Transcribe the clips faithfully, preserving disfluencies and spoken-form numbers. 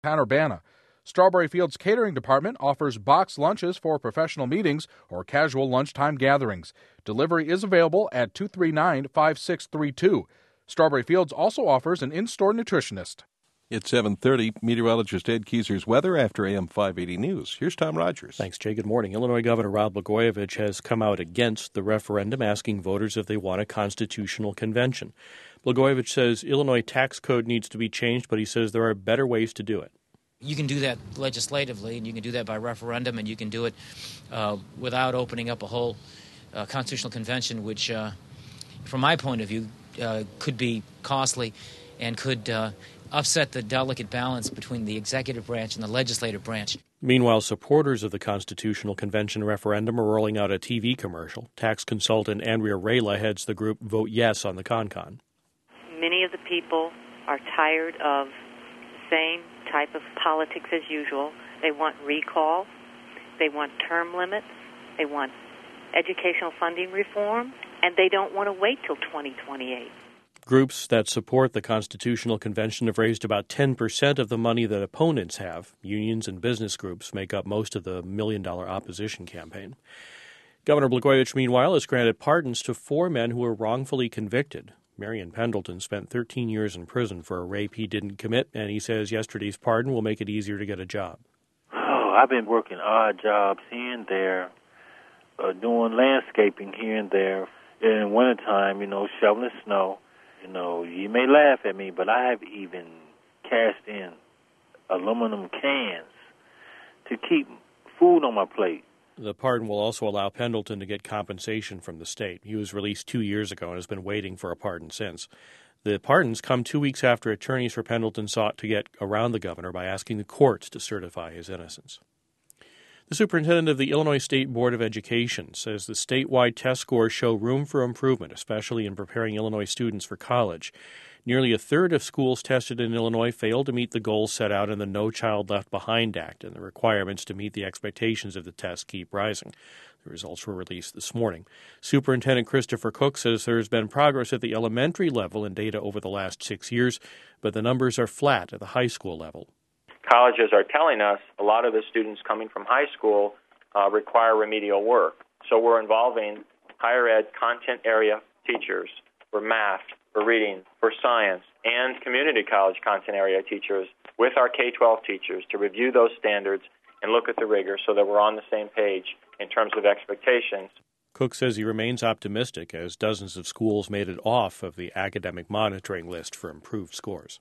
Urbana. Strawberry Fields Catering Department offers boxed lunches for professional meetings or casual lunchtime gatherings. Delivery is available at two three nine, five six three two. Strawberry Fields also offers an in-store nutritionist. It's seven thirty. Meteorologist Ed Kieser's weather after A M five eighty News. Here's Tom Rogers. Thanks, Jay. Good morning. Illinois Governor Rod Blagojevich has come out against the referendum, asking voters if they want a constitutional convention. Blagojevich says Illinois tax code needs to be changed, but he says there are better ways to do it. You can do that legislatively, and you can do that by referendum, and you can do it uh, without opening up a whole uh, constitutional convention, which, uh, from my point of view, uh, could be costly and could uh, upset the delicate balance between the executive branch and the legislative branch. Meanwhile, supporters of the Constitutional Convention referendum are rolling out a T V commercial. Tax consultant Andrea Rayla heads the group Vote Yes on the ConCon. Many of the people are tired of the same type of politics as usual. They want recall. They want term limits. They want educational funding reform. And they don't want to wait till twenty twenty-eight. Groups that support the Constitutional Convention have raised about ten percent of the money that opponents have. Unions and business groups make up most of the million-dollar opposition campaign. Governor Blagojevich, meanwhile, has granted pardons to four men who were wrongfully convicted. Marion Pendleton spent thirteen years in prison for a rape he didn't commit, and he says yesterday's pardon will make it easier to get a job. Oh, I've been working odd jobs here and there, uh, doing landscaping here and there. In wintertime, you know, shoveling snow. You know, you may laugh at me, but I have even cast in aluminum cans to keep food on my plate. The pardon will also allow Pendleton to get compensation from the state. He was released two years ago and has been waiting for a pardon since. The pardons come two weeks after attorneys for Pendleton sought to get around the governor by asking the courts to certify his innocence. The superintendent of the Illinois State Board of Education says the statewide test scores show room for improvement, especially in preparing Illinois students for college. Nearly a third of schools tested in Illinois failed to meet the goals set out in the No Child Left Behind Act, and the requirements to meet the expectations of the test keep rising. The results were released this morning. Superintendent Christopher Cook says there has been progress at the elementary level in data over the last six years, but the numbers are flat at the high school level. Colleges are telling us a lot of the students coming from high school uh, require remedial work. So we're involving higher ed content area teachers for math, for reading, for science, and community college content area teachers with our K twelve teachers to review those standards and look at the rigor so that we're on the same page in terms of expectations. Cook says he remains optimistic as dozens of schools made it off of the academic monitoring list for improved scores.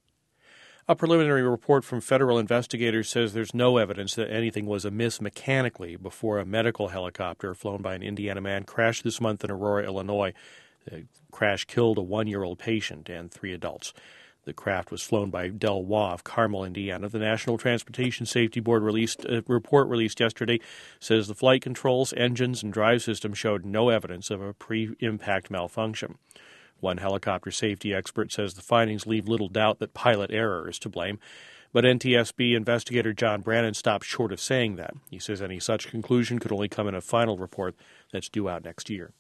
A preliminary report from federal investigators says there's no evidence that anything was amiss mechanically before a medical helicopter flown by an Indiana man crashed this month in Aurora, Illinois. The crash killed a one-year-old patient and three adults. The craft was flown by Del Wa of Carmel, Indiana. The National Transportation Safety Board released a report released yesterday says the flight controls, engines, and drive system showed no evidence of a pre-impact malfunction. One helicopter safety expert says the findings leave little doubt that pilot error is to blame. But N T S B investigator John Brannon stopped short of saying that. He says any such conclusion could only come in a final report that's due out next year.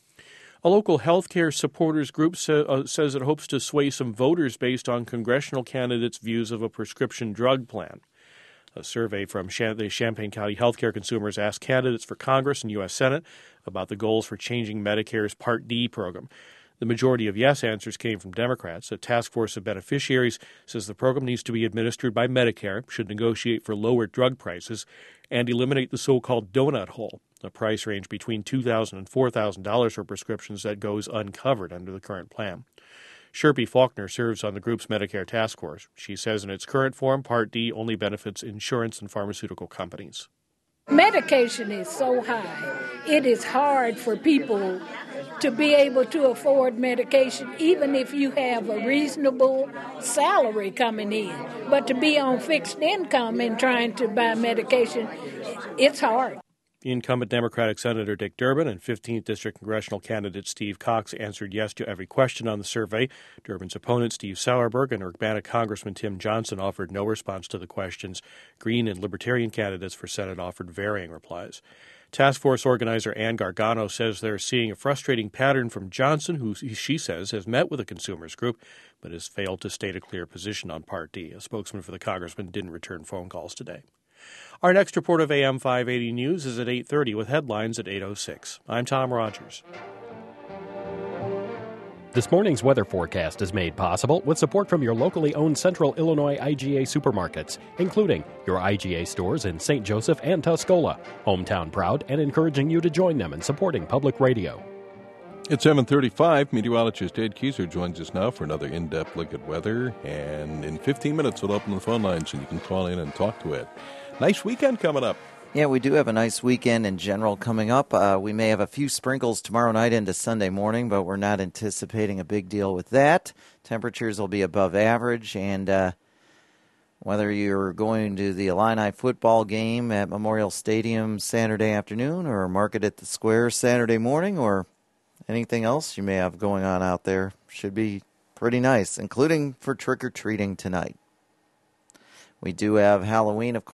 A local health care supporters group sa- uh, says it hopes to sway some voters based on congressional candidates' views of a prescription drug plan. A survey from Cham- the Champaign County Healthcare Consumers asked candidates for Congress and U S Senate about the goals for changing Medicare's Part D program. The majority of yes answers came from Democrats. A task force of beneficiaries says the program needs to be administered by Medicare, should negotiate for lower drug prices, and eliminate the so-called donut hole, a price range between two thousand dollars and four thousand dollars for prescriptions that goes uncovered under the current plan. Sherpy Faulkner serves on the group's Medicare task force. She says in its current form, Part D only benefits insurance and pharmaceutical companies. Medication is so high. It is hard for people to be able to afford medication, even if you have a reasonable salary coming in. But to be on fixed income and trying to buy medication, it's hard. Incumbent Democratic Senator Dick Durbin and fifteenth District Congressional candidate Steve Cox answered yes to every question on the survey. Durbin's opponent, Steve Sauerberg, and Urbana Congressman Tim Johnson offered no response to the questions. Green and Libertarian candidates for Senate offered varying replies. Task Force organizer Ann Gargano says they're seeing a frustrating pattern from Johnson, who she says has met with a consumers group but has failed to state a clear position on Part D. A spokesman for the congressman didn't return phone calls today. Our next report of A M five eighty News is at eight thirty with headlines at eight oh six. I'm Tom Rogers. This morning's weather forecast is made possible with support from your locally owned Central Illinois I G A supermarkets, including your I G A stores in Saint Joseph and Tuscola. Hometown proud and encouraging you to join them in supporting public radio. It's seven thirty-five. Meteorologist Ed Keyser joins us now for another in-depth look at weather. And in fifteen minutes, we'll open the phone lines so you can call in and talk to Ed. Nice weekend coming up. Yeah, we do have a nice weekend in general coming up. Uh, we may have a few sprinkles tomorrow night into Sunday morning, but we're not anticipating a big deal with that. Temperatures will be above average, and uh, whether you're going to the Illini football game at Memorial Stadium Saturday afternoon or Market at the Square Saturday morning or anything else you may have going on out there, should be pretty nice, including for trick-or-treating tonight. We do have Halloween, of